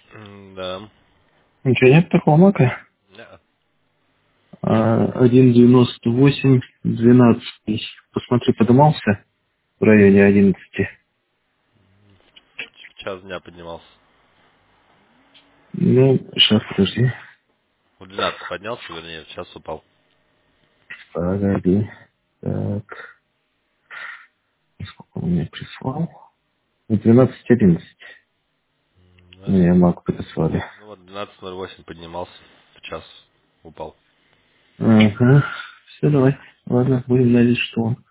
Да. Ничего нет такого мака? Да. 1,98, 12. Посмотри, подымался в районе 11. В час дня поднимался. Ну, сейчас, подожди. В 12 поднялся, вернее, в час упал. Погоди. Так, сколько он мне прислал? 12,11. Мне мак прислали. Ну вот 12:08 поднимался, в час упал. Ага. Все, давай. Ладно, будем надеяться, что он